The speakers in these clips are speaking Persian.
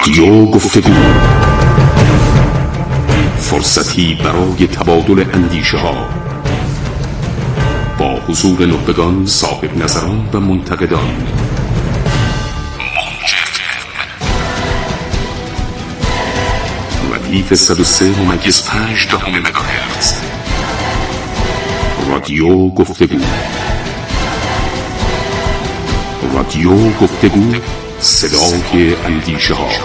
رادیو گفتگو، فرصتی برای تبادل اندیشه ها با حضور نخبگان، صاحب نظران و منتقدان. ردیف 103.5 مگاهرتز. رادیو گفتگو. رادیو گفتگو، صدای اندیشه ها.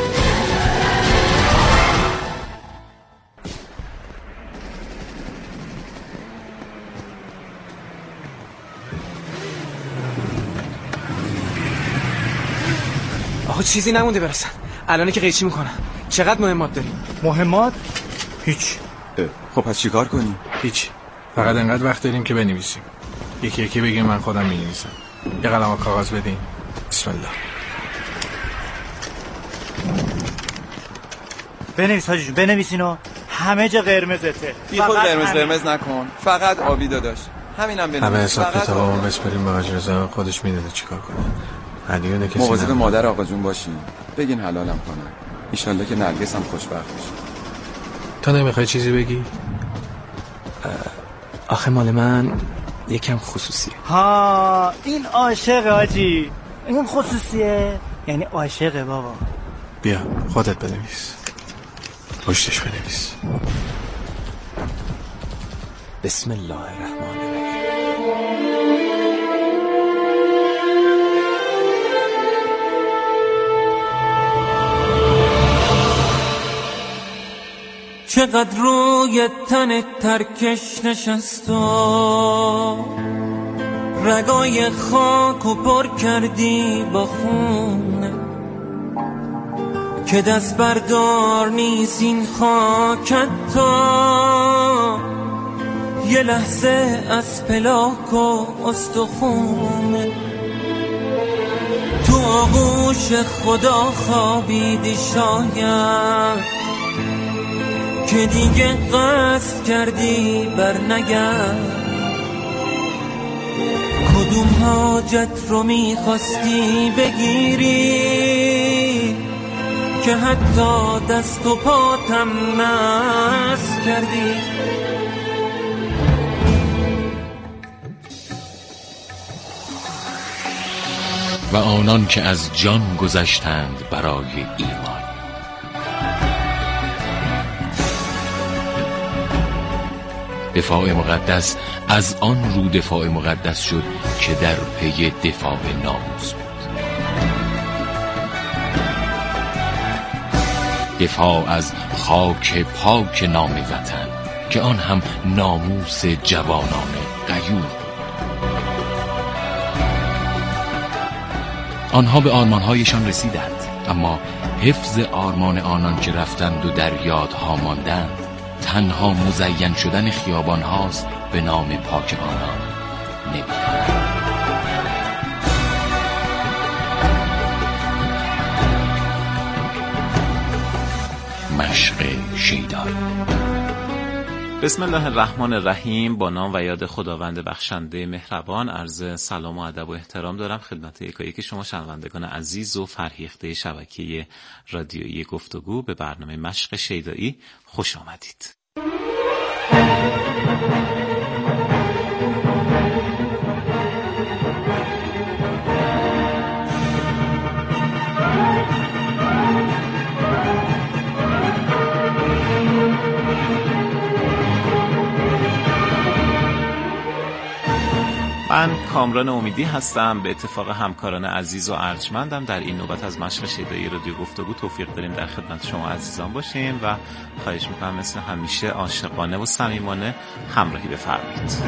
آقا چیزی نمونده برسن. الان که قیچی میکنن. چقدر مهمات داریم؟ مهمات؟ هیچ. خب پس چیکار کنیم؟ هیچ. فقط انقدر وقت داریم که بنویسیم. یکی یکی بگیم من خودم می‌نویسم. یه قلم و کاغذ بدین. بسم الله. بنویس حاجی، بنویسینو. همه جا قرمزته. بی خود قرمز نکن. فقط آبی داداش. همینم بنویس. همه حساب کتابمون بسپریم به حاج رضا، خودش میدونه چیکار کنه. علیونه کسی مواظب مادر آقا جون باشین. بگین حلالم کنن. ان شاءالله که نرگس هم خوشبخت بشه. تو نمیخوای چیزی بگی؟ آخه مال من یکم خصوصیه. ها این عاشق حاجی. این خصوصیه یعنی عاشقه بابا. بیا خودت بنویس. پشتش بنویس. بسم الله الرحمن الرحیم. چقدر روی تن ترکش نشست و رگای خاک و پر کردی با خون، که دست بردار نیست این خاکت تا یه لحظه از پلاک و استخون. تو آغوش خدا خوابیدی شاید که دیگه قصد کردی بر نگرد. کدوم حاجت رو میخواستی بگیری که حتی دست و پاتم مست کردی. و آنان که از جان گذشتند برای ایمان، دفاع مقدس از آن رو دفاع مقدس شد که در پی دفاع ناموس بود. دفاع از خاک پاک نام وطن که آن هم ناموس جوانان غیور بود. آنها به آرمانهایشان رسیدند، اما حفظ آرمان آنان که رفتند و در یادها ماندند تنها مزین شدن خیابان هاست به نام پاک آنان نمی‌دانند. مشق شیدایی. بسم الله الرحمن الرحیم. با نام و یاد خداوند بخشنده مهربان. عرض سلام و ادب و احترام دارم خدمت یکایک شما شنوندگان عزیز و فرهیخته شبکه رادیویی گفتگو. به برنامه مشق شیدایی خوش آمدید. من کامران امیدی هستم. به اتفاق همکاران عزیز و ارجمندم در این نوبت از مشق شیدایی رادیو گفتگو توفیق داریم در خدمت شما عزیزان باشیم و خواهش میکنم مثل همیشه عاشقانه و صمیمانه همراهی بفرمایید.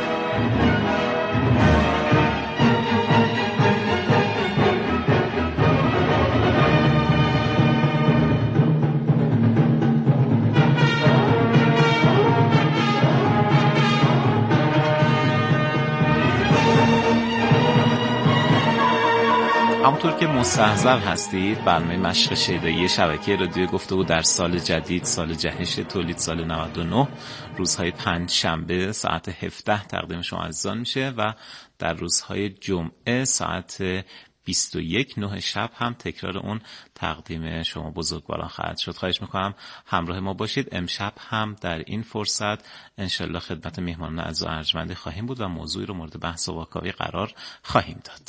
همونطور که مستحضر هستید برنامه مشق شیدایی شبکه رادیو گفتگو در سال جدید، سال جهش تولید سال 99 روزهای 5 شنبه ساعت 17 تقدیم شما عزیزان میشه و در روزهای جمعه ساعت 21 9 شب هم تکرار اون تقدیم شما بزرگواران خواهد شد. خواهش میکنم همراه ما باشید. امشب هم در این فرصت انشالله خدمت میهمانان عزیز و ارجمندی خواهیم بود و موضوعی رو مورد بحث و واکاوی قرار خواهیم داد.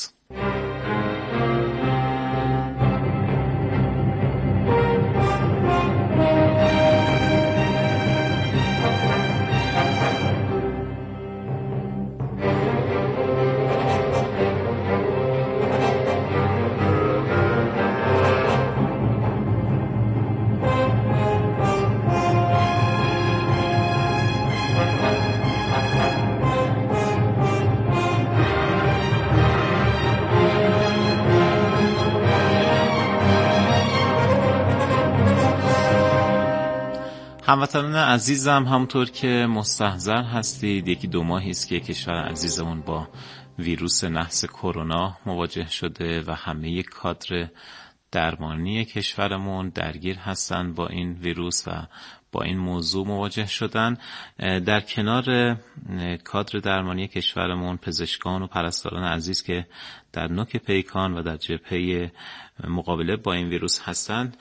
هموطنان عزیزم، همونطور که مستحضر هستید 1-2 ماهی است که کشور عزیزمون با ویروس نحس کرونا مواجه شده و همه کادر درمانی کشورمون درگیر هستن با این ویروس و با این موضوع مواجه شدن. در کنار کادر درمانی کشورمون پزشکان و پرستاران عزیز که در نوک پیکان و در جبهه مقابله با این ویروس هستند،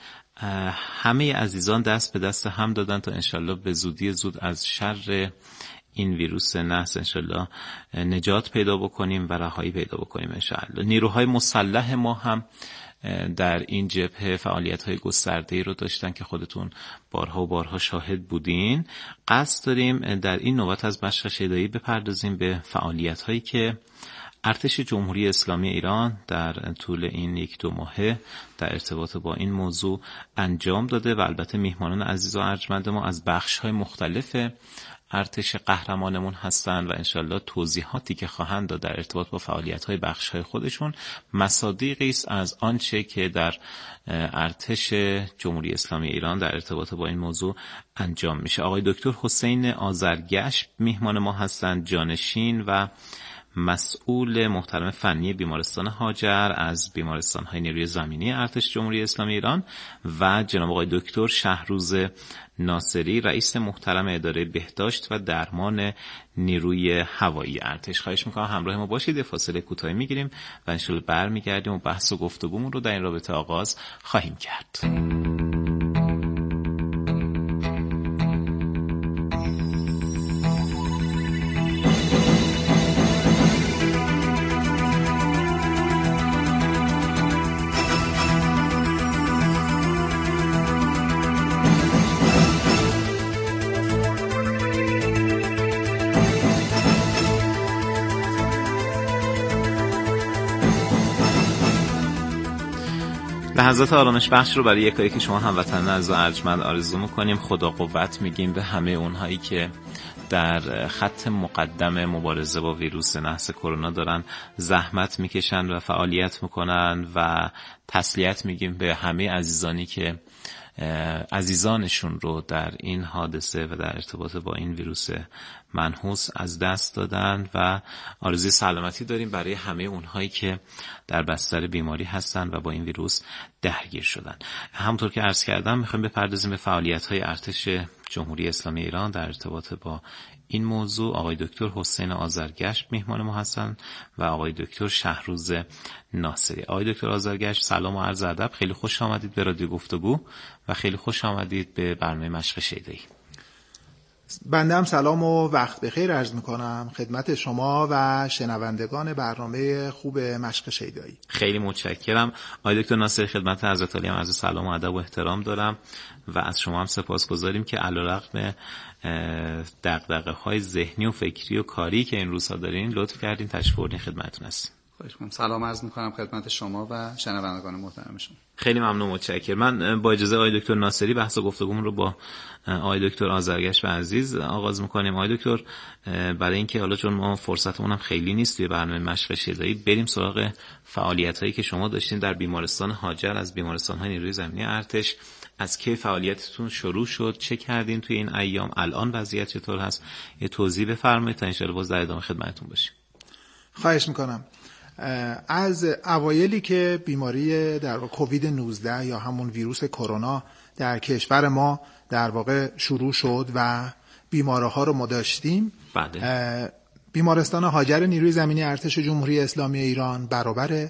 همه عزیزان دست به دست هم دادن تا انشالله به زودی زود از شر این ویروس نحس انشالله نجات پیدا بکنیم و رهایی پیدا بکنیم انشالله. نیروهای مسلح ما هم در این جبهه فعالیت‌های گسترده‌ای رو داشتن که خودتون بارها و بارها شاهد بودین. قصد داریم در این نوبت از مشق شیدایی بپردازیم به فعالیت‌هایی که ارتش جمهوری اسلامی ایران در طول این 1-2 ماهه در ارتباط با این موضوع انجام داده و البته میهمانان عزیز و ارجمند ما از بخش‌های مختلف ارتش قهرمانمون هستند و انشالله توضیحاتی که خواهند داد در ارتباط با فعالیت‌های بخش‌های خودشون مصادیقی است از آنچه که در ارتش جمهوری اسلامی ایران در ارتباط با این موضوع انجام میشه. آقای دکتر حسین آذرگشت میهمان ما هستند، جانشین و مسئول محترم فنی بیمارستان هاجر از بیمارستان‌های نیروی زمینی ارتش جمهوری اسلامی ایران و جناب آقای دکتر شهروز ناصری رئیس محترم اداره بهداشت و درمان نیروی هوایی ارتش. خواهش میکنم همراه ما باشید. فاصله کوتاهی میگیریم و انشالله برمیگردیم و بحث و گفتگومون رو در این رابطه آغاز خواهیم کرد. لحظات آرامش بخش رو برای یکایی که شما هموطنان عزیز و ارجمند آرزو میکنیم. خدا قوت میگیم به همه اونهایی که در خط مقدم مبارزه با ویروس نحس کرونا دارن زحمت میکشن و فعالیت میکنن و تسلیت میگیم به همه عزیزانی که عزیزانشون رو در این حادثه و در ارتباط با این ویروس منحوس از دست دادن و آرزوی سلامتی داریم برای همه اونهایی که در بستر بیماری هستن و با این ویروس درگیر شدن. همونطور که عرض کردم میخوایم بپردازیم به فعالیت‌های ارتش جمهوری اسلامی ایران در ارتباط با این موضوع. آقای دکتر حسین آذرگشت میهمان ما هستن و آقای دکتر شهروز ناصری. آقای دکتر آذرگشت سلام و عرض ادب، خیلی خوش آمدید به رادیو گفتگو و خیلی خوش آمدید به برنامه مشق شیدایی. بنده هم سلام و وقت بخیر عرض میکنم خدمت شما و شنوندگان برنامه خوب مشق شیدایی. خیلی متشکرم. آقای دکتر ناصری، خدمت حضرت عالی هم عرض سلام و ادب و احترام دارم و از شما هم سپاسگزاریم که علیرغم دغدغه‌های ذهنی و فکری و کاری که این روزها دارین لطف کردین تشریف آوردین خدمتتون هستیم. خواهش می‌کنم. سلام عرض می‌کنم خدمت شما و شنوندگان محترم شما. خیلی ممنون، متشکرم. من با اجازه آقای دکتر ناصری بحث و گفتگومون رو با آقای دکتر آذرگشت عزیز آغاز می‌کنیم. آقای دکتر، برای اینکه حالا چون ما فرصتمون هم خیلی نیست توی برنامه مشق شیدایی بریم سراغ فعالیت‌هایی که شما داشتین در بیمارستان هاجر از بیمارستان‌های نیروی زمینی ارتش. از کی فعالیتتون شروع شد؟ چه کردین توی این ایام؟ الان وضعیت چطور هست؟ یه توضیح بفرمایید تا ان شاءالله باز در ادامه خدمتتون باشیم. خواهش می‌کنم. از اوایلی که بیماری در کووید 19 یا همون ویروس کرونا در کشور ما در واقع شروع شد و بیماره ها رو ما داشتیم، بله. بیمارستان هاجر نیروی زمینی ارتش جمهوری اسلامی ایران برابر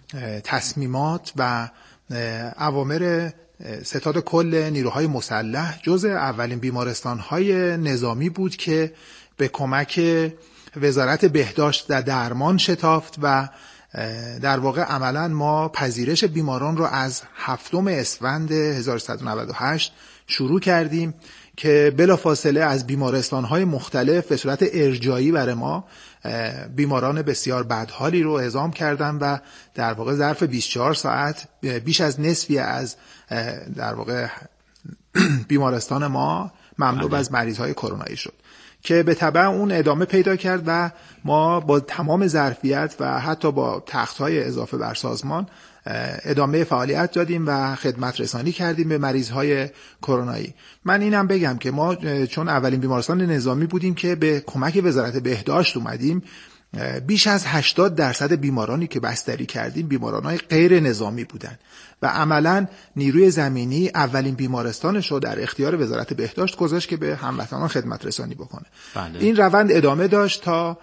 تصمیمات و اوامر ستاد کل نیروهای مسلح جزء اولین بیمارستان‌های نظامی بود که به کمک وزارت بهداشت و درمان شتافت و در واقع عملاً ما پذیرش بیماران رو از 7 اسفند 1398 شروع کردیم که بلافاصله از بیمارستان‌های مختلف به صورت ارجاعی برای ما بیماران بسیار بدحالی رو اعزام کردن و در واقع ظرف 24 ساعت بیش از نصفی از در واقع بیمارستان ما مملو از مریض‌های کرونایی شد که به تبع اون ادامه پیدا کرد و ما با تمام ظرفیت و حتی با تخت‌های اضافه بر سازمان ادامه فعالیت دادیم و خدمت رسانی کردیم به مریض‌های کرونایی. من اینم بگم که ما چون اولین بیمارستان نظامی بودیم که به کمک وزارت بهداشت اومدیم، بیش از 80% بیمارانی که بستری کردیم بیماران‌های غیر نظامی بودن و عملاً نیروی زمینی اولین بیمارستانش رو در اختیار وزارت بهداشت گذاشت که به هموطنان خدمت رسانی بکنه. بله. این روند ادامه داشت تا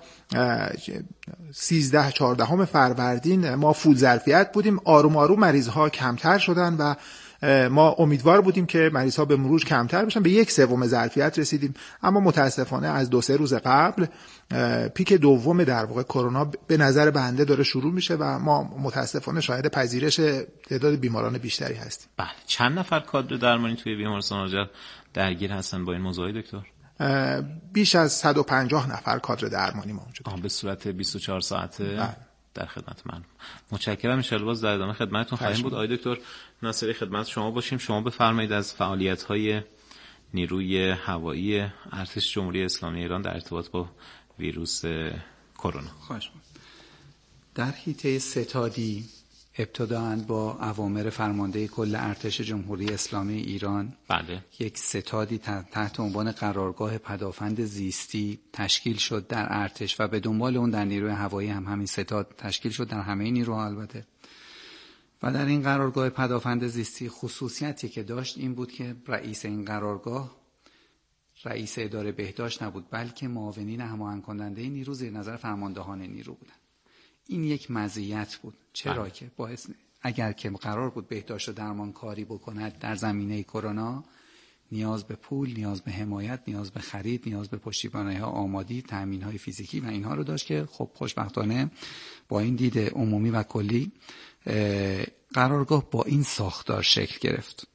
13-14 فروردین ما فول ظرفیت بودیم. آروم آروم مریض‌ها کمتر شدن و ما امیدوار بودیم که مریض‌ها به مرور کمتر بشن. به 1/3 ظرفیت رسیدیم، اما متاسفانه از 2-3 روز قبل پیک دوم در واقع کرونا به نظر بنده داره شروع میشه و ما متاسفانه شاهد پذیرش تعداد بیماران بیشتری هستیم. بله. چند نفر کادر درمانی توی بیمارستان آذر درگیر هستن با این موضوع دکتر؟ بیش از 150 نفر کادر درمانی موجود. به صورت 24 ساعته در خدمت من. متشکرم. ان شاء الله باز در ادامه خدمتتون خواهیم بود. آقای دکتر ناصری خدمت شما باشیم. شما بفرمایید از فعالیت‌های نیروی هوایی ارتش جمهوری اسلامی ایران در ارتباط با ویروس کرونا. خواهش می‌کنم. در حیطه ستادی ابتداً با اوامر فرمانده کل ارتش جمهوری اسلامی ایران یک ستادی تحت عنوان قرارگاه پدافند زیستی تشکیل شد در ارتش و به دنبال اون در نیروی هوایی هم همین ستاد تشکیل شد، در همه نیروها البته. و در این قرارگاه پدافند زیستی خصوصیتی که داشت این بود که رئیس این قرارگاه رئیس اداره بهداشت نبود، بلکه معاونین هماهنگ کننده نیرو زیر نظر فرماندهان نیرو بودند. این یک مزیت بود. چرا که باعث اگر که قرار بود بهداشت و درمان کاری بکند در زمینه کرونا، نیاز به پول، نیاز به حمایت، نیاز به خرید، نیاز به پشتیبانی‌ها آمادی، تأمین‌های فیزیکی و اینها رو داشت که خب خوشبختانه با این دید عمومی و کلی قرارگاه با این ساختار شکل گرفت.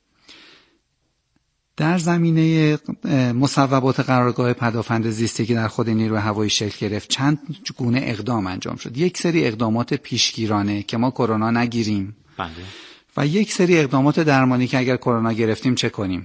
در زمینه مصوبات قرارگاه پدافند زیستی که در خود نیروی هوایی شکل گرفت چند گونه اقدام انجام شد. یک سری اقدامات پیشگیرانه که ما کرونا نگیریم و یک سری اقدامات درمانی که اگر کرونا گرفتیم چه کنیم.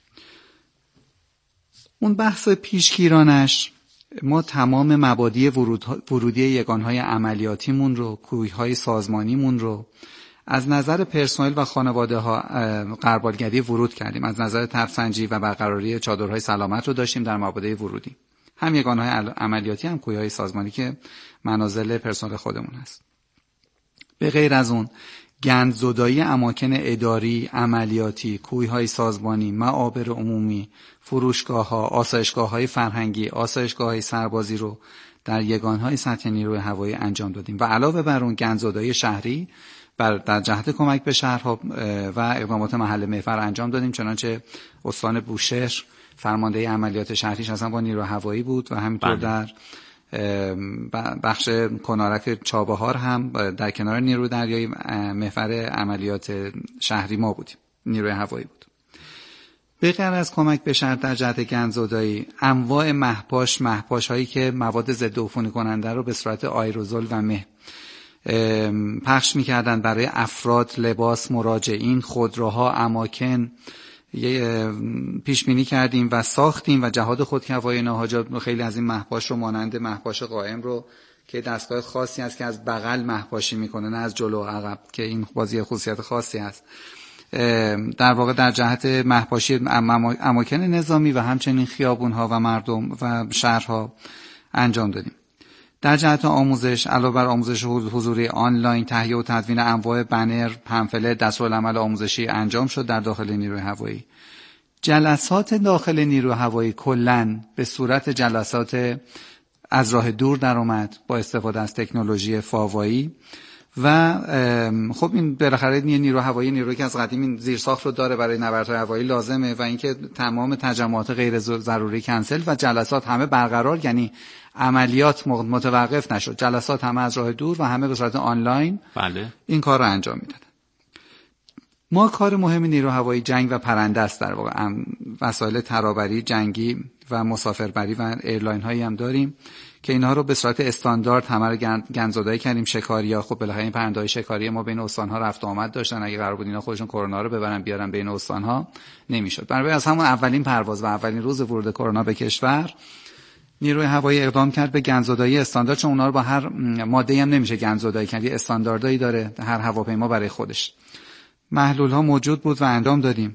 اون بحث پیشگیرانش ما تمام مبادی ورودی یگانهای عملیاتیمون رو، کویهای سازمانیمون رو از نظر پرسنل و خانواده ها غربالگری ورود کردیم. از نظر تبسنجی و برقراری چادرهای سلامت رو داشتیم در مبادی ورودی، هم یگانهای عملیاتی هم کویهای سازمانی که منازل پرسنل خودمون هست. به غیر از اون گندزدایی اماکن اداری، عملیاتی، کویهای سازمانی، معابر عمومی، فروشگاه‌ها، آسایشگاه‌های فرهنگی، آسایشگاه‌های سربازی رو در یگانهای سطح نیروی هوایی انجام دادیم و علاوه بر اون گندزدایی شهری در جهت کمک به شهرها و اقدامات محل محور انجام دادیم. چنانچه استان بوشهر فرمانده عملیات شهریش اصلا با نیروی هوایی بود و همینطور در بخش کنارک چابهار هم در کنار نیروی دریایی محور عملیات شهری ما بودیم، نیروی هوایی بود. به غیر از کمک به شهر در جهت گندزدایی، انواع محپاش هایی که مواد ضد عفونی کننده رو به صورت آیروزول و مه پخش می‌کردن برای افراد، لباس، مراجعین، خودروها، اماکن پیش بینی کردیم و ساختیم و جهاد خودکفایی ناحاجات خیلی از این محپاش رو مانند محپاش قائم رو که دستگاه خاصی است که از بغل محپاشی میکنه نه از جلو و عقب، که این بازی خصوصیت خاصی است، در واقع در جهت محپاشی اماکن نظامی و همچنین خیابون‌ها و مردم و شهرها انجام دادیم. در جهت آموزش، علاوه بر آموزش حضوری آنلاین، تهیه و تدوین انواع بنر، پمفلت، دستورالعمل آموزشی انجام شد در داخل نیروی هوایی. جلسات داخل نیروی هوایی کلاً به صورت جلسات از راه دور در اومد با استفاده از تکنولوژی فاوایی و خب این بالاخره نیرو هوایی نیرویی که از قدیم این زیرساخت رو داره برای نبردهای هوایی لازمه و اینکه تمام تجمعات غیر ضروری کنسل و جلسات همه برقرار، یعنی عملیات متوقف نشد، جلسات همه از راه دور و همه به صورت آنلاین بله این کار رو انجام میدادن. ما کار مهم نیرو هوایی جنگ و پرنده است، در واقع وسایل ترابری جنگی و مسافربری و ایرلاین هایی هم داریم که اینها رو به صورت استاندارد همه رو گنزدایی کردیم. شکاری‌ها خب بالاخره این پرنده‌های شکاری ما بین استان‌ها رفت و آمد داشتن، اگه قرار بود اینا خودشون کرونا رو ببرن بیارن بین استان‌ها نمیشد. برای از همون اولین پرواز و اولین روز ورود کرونا به کشور نیروی هوایی اقدام کرد به گنزدایی استاندارد، چون اونها رو با هر ماده‌ای هم نمیشه گنزدایی کرد، یه استانداردایی داره هر هواپیما برای خودش. محلول‌ها موجود بود و انجام دادیم.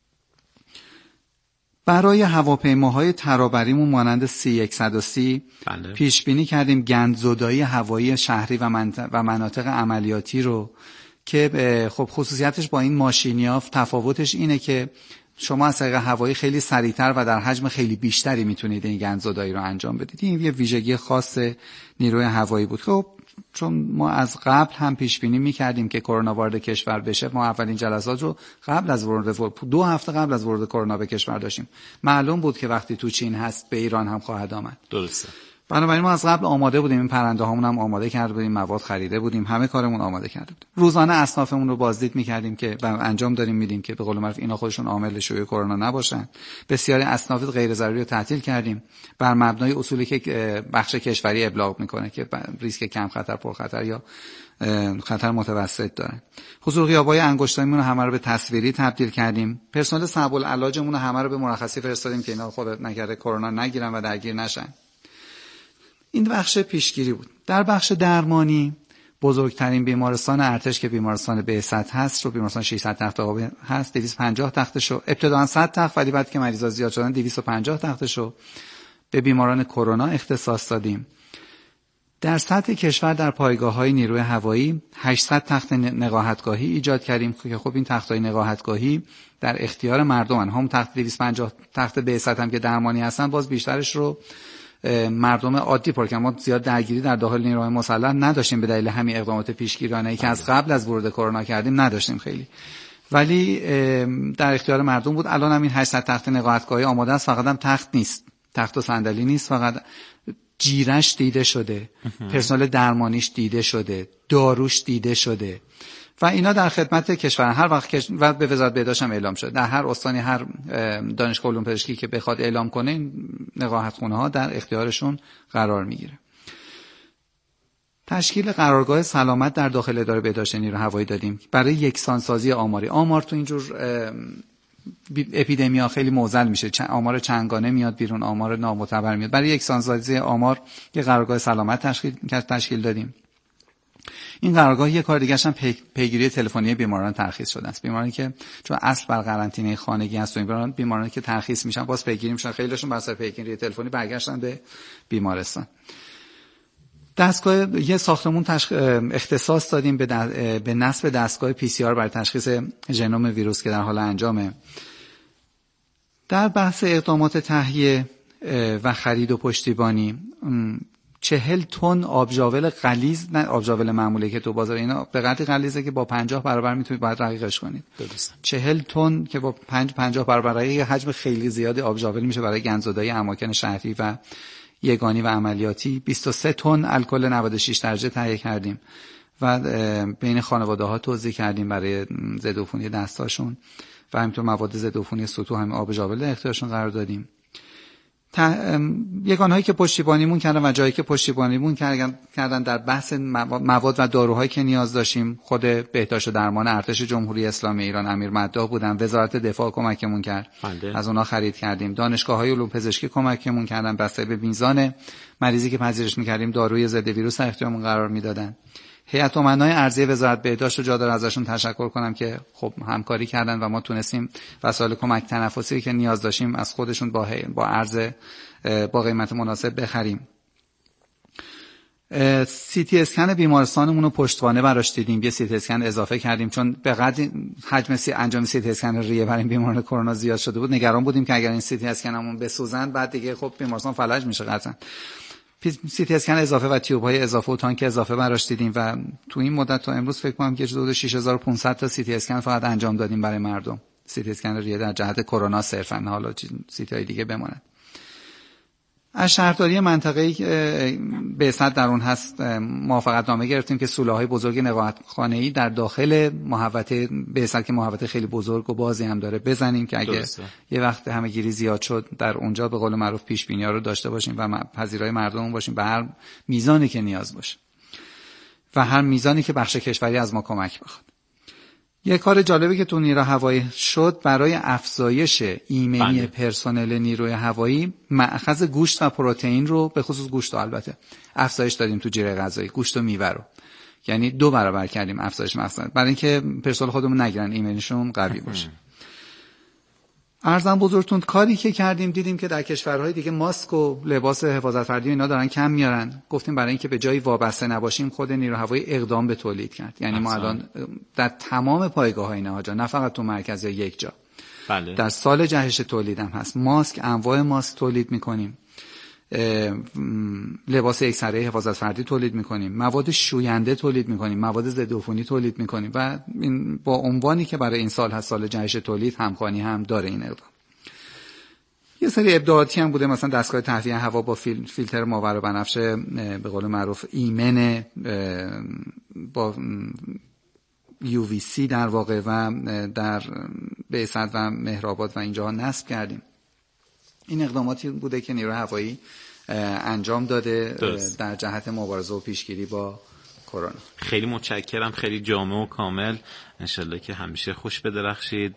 برای هواپیماهای ترابریمون مانند C-130 پیش بینی کردیم گندزدایی هوایی شهری و مناطق عملیاتی رو که خب خصوصیتش با این ماشینی‌ها تفاوتش اینه که شما از طریق هوایی خیلی سریعتر و در حجم خیلی بیشتری میتونید این گندزدایی رو انجام بدید. این یه ویژگی خاص نیروی هوایی بود. خب چون ما از قبل هم پیش بینی می‌کردیم که کرونا وارد کشور بشه، ما اولین جلسات رو قبل از ورود 2 هفته قبل از ورود کرونا به کشور داشتیم. معلوم بود که وقتی تو چین هست به ایران هم خواهد آمد. درسته. بنابراین ما از قبل آماده بودیم، این پرنده هامون هم آماده کرده بودیم، مواد خریده بودیم، همه کارمون آماده کرده بود. روزانه اصنافمون رو بازدید می‌کردیم که انجام داریم میدیم که به قول معروف اینا خودشون عامل شیوع کرونا نباشن. بسیاری اصناف غیر ضروری رو تعطیل کردیم بر مبنای اصولی که بخش کشوری ابلاغ میکنه که ریسک کم خطر، پر خطر یا خطر متوسط دارن. حضور غیابای انگشتایمون رو همه رو به تصویری تبدیل کردیم. پرسنل صعب العلاجمون رو همه رو به مرخصی فرستادیم که اینا خودت نکرده کرونا نگیرن و درگیر نشن. این بخش پیشگیری بود. در بخش درمانی بزرگترین بیمارستان ارتش که بیمارستان بعثت هست رو، بیمارستان 600 تخته هست، 250 تختشو ابتداً 100 تخت، ولی بعد که مریضا زیاد شدن 250 تختشو به بیماران کرونا اختصاص دادیم. در سطح کشور در پایگاه‌های نیروی هوایی 800 تخت نقاهتگاهی ایجاد کردیم که خب این تخت‌های نقاهتگاهی در اختیار مردمن. هم تخت 250 تخت بعثت هم که درمانی هستن باز بیشترش رو مردم عادی پر کردن. ما زیاد درگیری در داخل نیروهای مسلح نداشتیم به دلیل همین اقدامات پیشگیرانه‌ای که از قبل از ورود کرونا کردیم نداشتیم خیلی، ولی در اختیار مردم بود. الان هم این 800 تخت نقاهتگاهی آماده است، فقط هم تخت نیست، تخت و صندلی نیست، فقط جیرش دیده شده، پرسنل درمانیش دیده شده، داروش دیده شده و اینا در خدمت کشور. هر وقت و به وزارت بهداشت هم اعلام شده در هر استانی، هر دانشگاه علوم پزشکی که بخواد اعلام کنه این نقاهتخونه ها در اختیارشون قرار میگیره. تشکیل قرارگاه سلامت در داخل اداره بهداشت نیروی هوایی دادیم برای یکسانسازی آماری. آمار تو اینجور اپیدمیا خیلی معضل میشه، آمار چنگانه میاد بیرون، آمار نامعتبر میاد. برای یکسانسازی آمار یه قرارگاه سلامت تشکیل دادیم. این قرارگاه یه کار دیگه هم پیگیری تلفنی بیماران ترخیص شده است. بیمارانی که چون اصل بر قرنطینه خانگی هست و بیمارانی که ترخیص میشن باز پیگیری میشن، خیلیشون بر اثر پیگیری تلفنی برگشتن به بیمارستان. دستگاه یه ساختمون اختصاص دادیم به نصب دستگاه PCR برای تشخیص ژنوم ویروس که در حال انجامه. در بحث اقدامات تهیه و خرید و پشتیبانی 40 تن آبژاول غلیظ، نه آبژاول معمولی که تو بازار، اینا به قدری غلیظه که با 50 برابر میتونید باید رقیقش کنید. درسته. 40 تن که با 50 برابر رقیق حجم خیلی زیادی آبژاول میشه برای گندزدایی اماکن شهری و یگانی و عملیاتی. 23 تن الکل 96 درجه تهیه کردیم و بین خانواده ها توزیع کردیم برای ضدعفونی دستاشون و همینطور مواد ضدعفونی سطوح هم آبژاول در اختیارشون قرار دادیم. یگانهایی که پشتیبانیمون کردن و جایی که پشتیبانیمون کردن در بحث مواد و داروهایی که نیاز داشتیم، خود بهداشت و درمان ارتش جمهوری اسلامی ایران امیر مداح بودن، وزارت دفاع کمکمون کرد، از اونا خرید کردیم. دانشگاه‌های علوم پزشکی کمکمون کردن، بسته به میزان مریضی که پذیرش می‌کردیم داروی ضد ویروس در اختیارمون قرار میدادن. هیئت امنای ارضی وزارت بهداشت رو جا داره ازشون تشکر کنم که خب همکاری کردن و ما تونستیم وسایل کمک تنفسی که نیاز داشتیم از خودشون با ارز با قیمت مناسب بخریم. CT اسکن بیمارستانمون رو پشتوانه براش دیدیم، یه CT اسکن اضافه کردیم چون به قدر حجم انجام CT اسکن ریه برای بیماران کرونا زیاد شده بود. نگران بودیم که اگر این CT اسکنمون بسوزن بعد دیگه خب بیمارستان فلج میشه قطعا. سی تی اسکن اضافه و تیوب های اضافه و تانک اضافه براش دیدیم و تو این مدت تا امروز فکر کنم که حدود 6500 تا سی تی اسکن فقط انجام دادیم برای مردم. سی تی اسکن ریه در جهت کرونا صرفا، حالا سی تی های دیگه بماند. از شهرداری منطقه‌ای بعثت در اون هست موافقت نامه گرفتیم که سولاهای بزرگ نقاهت‌خانه‌ای در داخل محوطه بعثت که محوطه خیلی بزرگ و بازی هم داره بزنیم که اگه یه وقت همه‌گیری زیاد شد در اونجا به قول معروف پیش بینی‌ها رو داشته باشیم و پذیرای مردم باشیم به هر میزانی که نیاز باشه و هر میزانی که بخش کشوری از ما کمک بخواد. یه کار جالبی که تو نیروی هوایی شد برای افزایش ایمنی پرسنل نیروی هوایی مأخذ گوشت و پروتئین رو به خصوص گوشت البته افزایش دادیم تو جیره غذایی، گوشت و میوه رو، یعنی 2 برابر کردیم افزایش مأخذ برای اینکه پرسنل خودمون نگیرن ایمنیشون قوی باشه. عرضم بزرگتون کاری که کردیم دیدیم که در کشورهای دیگه ماسک و لباس حفاظت فردی اینا دارن کم میارن، گفتیم برای اینکه به جای وابسته نباشیم خود نیروی هوایی اقدام به تولید کرد. یعنی ما الان در تمام پایگاه‌های نهاجا، نه فقط تو مرکز یا یک جا، در سال جهش تولید هم هست، ماسک، انواع ماسک تولید میکنیم، لباس یکسره حفاظت فردی تولید میکنیم، مواد شوینده تولید میکنیم، مواد ضد عفونی تولید میکنیم و این با عنوانی که برای این سال هست، سال جهش تولید، همخوانی هم داره این اقدام. یه سری ابداعاتی هم بوده، مثلا دستگاه تهویه هوا با فیلتر ماور بنفشه به قول معروف ایمن با UVC در واقع و در بعثت و مهرآباد و اینجاها نصب کردیم. این اقداماتی بوده که نیروی هوایی انجام داده در جهت مبارزه و پیشگیری با کرونا. خیلی متشکرم، خیلی جامع و کامل، انشالله که همیشه خوش بدرخشید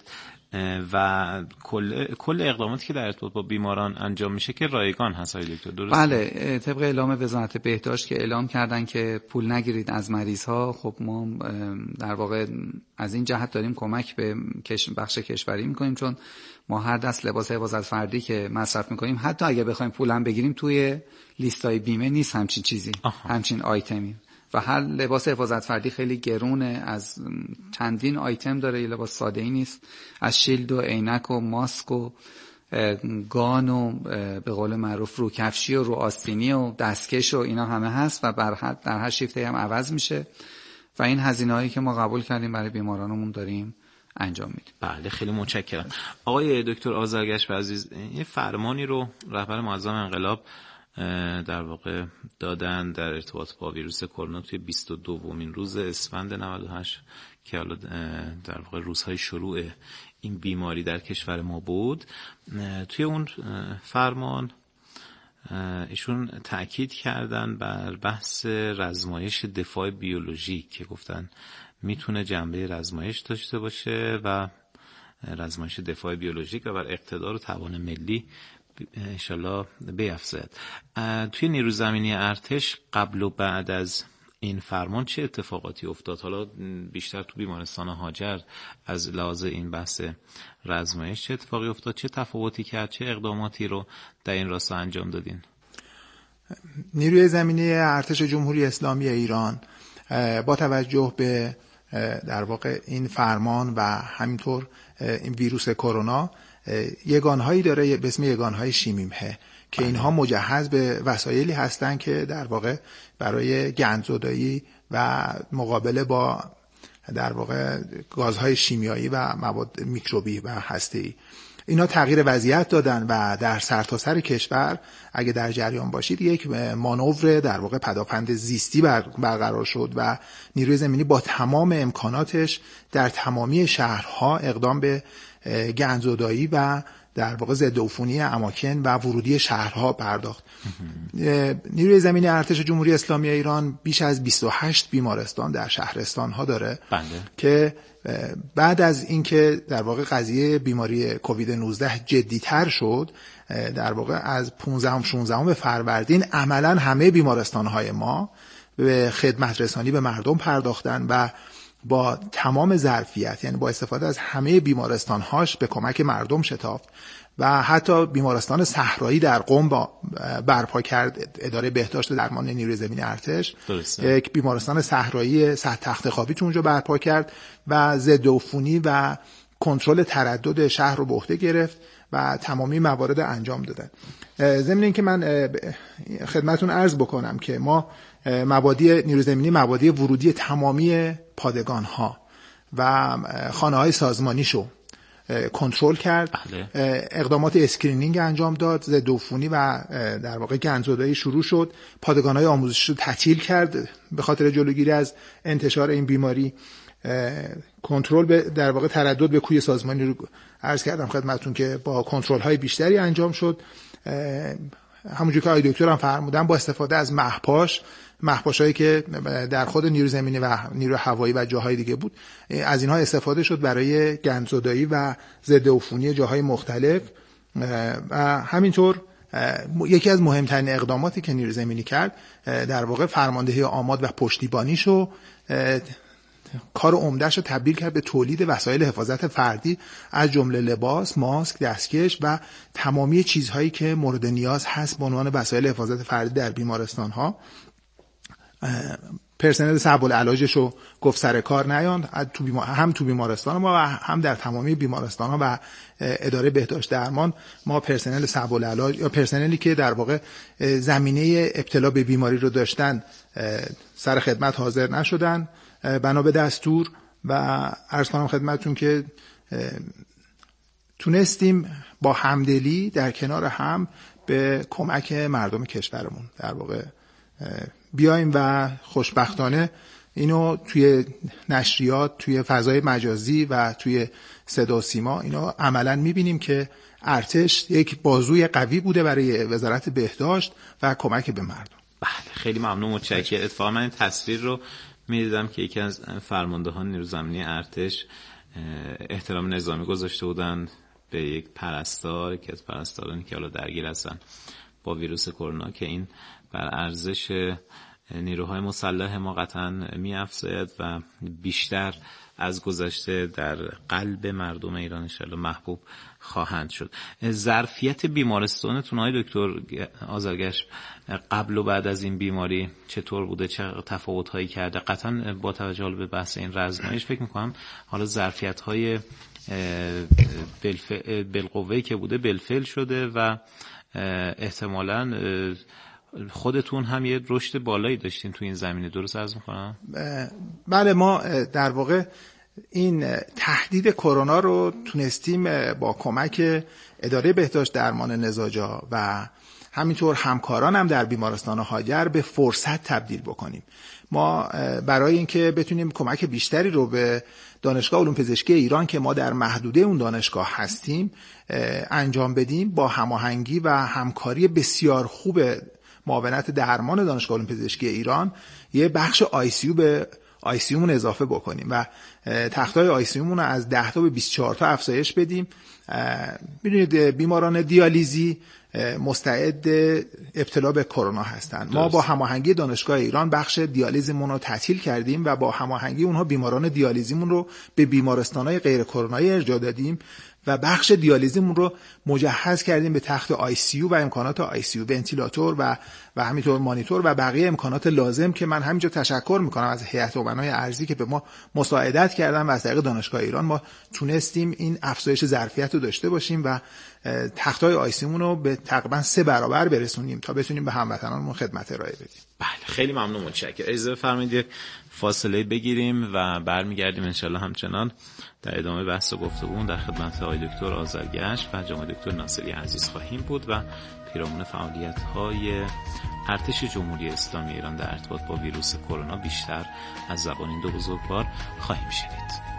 و کل اقداماتی که در ارتباط با بیماران انجام میشه که رایگان هست آقای دکتر، درسته؟ بله، طبق اعلام وزارت بهداشت که اعلام کردن که پول نگیرید از مریض ها، خب ما در واقع از این جهت داریم کمک به بخش کشوری میکنیم، چون ما هر دست لباس حفاظت فردی که مصرف میکنیم حتی اگه بخوایم پولم بگیریم توی لیستای بیمه نیست همچین چیزی، همچین آیتمی و هر لباس حفاظت فردی خیلی گرونه، از چندین آیتم داره، یه لباس ساده ای نیست، از شیلد و عینک و ماسک و گان و به قول معروف روکفشی و رو آستینی و دستکش و اینا همه هست و در هر شیفته هم عوض میشه و این هزینه‌هایی که ما قبول کردیم برای بیمارانمون داریم انجام میدیم. بله، خیلی متشکرم. آقای دکتر آذرگشت عزیز، این فرمانی رو رهبر معظم انقلاب در واقع دادن در ارتباط با ویروس کرونا توی 22مین روز اسفند 98 که حالا در واقع روزهای شروع این بیماری در کشور ما بود. توی اون فرمان ایشون تأکید کردن بر بحث رزمایش دفاع بیولوژیک که گفتن میتونه جنبه رزمایش داشته باشه و رزمایش دفاع بیولوژیک و بر اقتدار و توان ملی انشالله بیفزاید. توی نیروی زمینی ارتش قبل و بعد از این فرمان چه اتفاقاتی افتاد؟ حالا بیشتر تو بیمارستان هاجر از لحاظ این بحث رزمایش چه اتفاقی افتاد؟ چه تفاوتی کرد؟ چه اقداماتی رو در این راستا انجام دادین؟ نیروی زمینی ارتش جمهوری اسلامی ایران با توجه به در واقع این فرمان و همینطور این ویروس کرونا یگانهایی داره به اسم یگانهای شیمیمه که اینها مجهز به وسایلی هستند که در واقع برای گندزدایی و مقابله با در واقع گازهای شیمیایی و مواد میکروبی و هسته‌ای اینا تغییر وضعیت دادن و در سرتاسر کشور اگه در جریان باشید یک مانور در واقع پداپند زیستی برقرار شد و نیروی زمینی با تمام امکاناتش در تمامی شهرها اقدام به گندزدایی و در واقع ضد عفونی اماکن و ورودی شهرها پرداخت. نیروی زمینی ارتش جمهوری اسلامی ایران بیش از 28 بیمارستان در شهرستان‌ها داره که بعد از اینکه در واقع قضیه بیماری کووید 19 جدی‌تر شد، در واقع از 15-16 فروردین عملاً همه بیمارستان‌های ما به خدمت رسانی به مردم پرداختن و با تمام ظرفیت، یعنی با استفاده از همه بیمارستان‌هاش به کمک مردم شتافت و حتی بیمارستان صحرایی در قم برپا کرد اداره بهداشت درمان نیروی زمینی ارتش. یک بیمارستان صحرایی 100 تخت خوابی تو اونجا برپا کرد و ضد عفونی و کنترل تردد شهر رو به عهده گرفت و تمامی موارد انجام دادن. ضمن اینکه من خدمتتون عرض بکنم که ما مبادی نیروی زمینی مبادی ورودی تمامی پادگان‌ها و خانه‌های سازمانیشو کنترل کرد. اقدامات اسکرینینگ انجام داد، ضد عفونی و در واقع گندزدایی شروع شد. پادگان‌های آموزشی رو تعطیل کرد به خاطر جلوگیری از انتشار این بیماری. کنترل در واقع تردد به کوی سازمانی رو عرض کردم خدمتتون که با کنترل‌های بیشتری انجام شد. همونجوری که آقای دکتر هم فرمودن با استفاده از محپاشایی که در خود نیروی زمینی و نیروی هوایی و جاهای دیگه بود، از اینها استفاده شد برای گندزدایی و ضد عفونی جاهای مختلف. و همینطور یکی از مهمترین اقداماتی که نیروی زمینی کرد در واقع فرماندهی آماد و پشتیبانیشو کار عمده‌شو تبدیل کرد به تولید وسایل حفاظت فردی از جمله لباس، ماسک، دستکش و تمامی چیزهایی که مورد نیاز هست به عنوان وسایل حفاظت فردی در بیمارستان‌ها. پرسنل صعب العلاجشو گفت سر کار نیاند، هم تو بیمارستان ما و هم در تمامی بیمارستان‌ها و اداره بهداشت درمان ما پرسنل صعب العلاج یا پرسنلی که در واقع زمینه ابتلا به بیماری رو داشتن سر خدمت حاضر نشدن بنا به دستور. و عرض کنم خدمتتون که تونستیم با همدلی در کنار هم به کمک مردم کشورمون در واقع بیایم و خوشبختانه اینو توی نشریات، توی فضای مجازی و توی صدا و سیما اینو عملاً می‌بینیم که ارتش یک بازوی قوی بوده برای وزارت بهداشت و کمک به مردم. بله خیلی ممنون، متشکرم. اتفاقا من این تصویر رو می‌دیدم که یکی از فرماندهان نیروی زمینی ارتش احترام نظامی گذاشته بودن به یک پرستار که از پرستارانی که حالا درگیر هستن با ویروس کرونا، که این بر ارزش نیروهای مسلح ما قطعاً می‌افزاید و بیشتر از گذشته در قلب مردم ایران ان شاءالله محبوب خواهند شد. ظرفیت بیمارستانتون های دکتر آذرگشت قبل و بعد از این بیماری چطور بوده؟ چه تفاوت‌هایی کرده؟ قطعاً با توجه به بحث این رزمایش فکر می‌کنم حالا ظرفیت‌های بالقوه‌ای که بوده بالفعل شده و احتمالاً خودتون هم یه رشد بالایی داشتین تو این زمینه، درست عرض می‌کنم؟ بله، ما در واقع این تهدید کرونا رو تونستیم با کمک اداره بهداشت درمان نزاجا و همینطور همکاران هم در بیمارستان هاجر به فرصت تبدیل بکنیم. ما برای اینکه بتونیم کمک بیشتری رو به دانشگاه علوم پزشکی ایران که ما در محدوده اون دانشگاه هستیم انجام بدیم، با هماهنگی و همکاری بسیار خوب معاونت درمان دانشگاه علوم پزشکی ایران یه بخش ICU به ICU مون اضافه بکنیم و تختای ICU مون رو از 10 تا به 24 تا افزایش بدیم. میدونید بیماران دیالیزی مستعد ابتلا به کرونا هستند. ما با هماهنگی دانشگاه ایران بخش دیالیزمون رو تعطیل کردیم و با هماهنگی اونها بیماران دیالیزیمون رو به بیمارستان‌های غیر کرونایی ارجاع دادیم و بخش دیالیزیمون رو مجهز کردیم به تخت ICU و امکانات ICU، ونتیلاتور و همینطور مانیتور و بقیه امکانات لازم که من همینجا تشکر میکنم از هیئت امنای ارضی که به ما مساعدت کردن و از طریق دانشگاه ایران ما تونستیم این افزایش ظرفیت رو داشته باشیم و تختای ICU مون رو به تقریبا 3 برابر برسونیم تا بتونیم به هموطنانمون خدمت ارائه بدیم. بله خیلی ممنون، متشکرم. اجازه بفرمایید فاصله بگیریم و برمیگردیم انشالله همچنان در ادامه بحث و گفتگو در خدمت آقای دکتر آذرگشت و جناب دکتر ناصری عزیز خواهیم بود و پیرامون فعالیت‌های ارتش جمهوری اسلامی ایران در ارتباط با ویروس کرونا بیشتر از زبان این دو بزرگوار خواهیم شنید.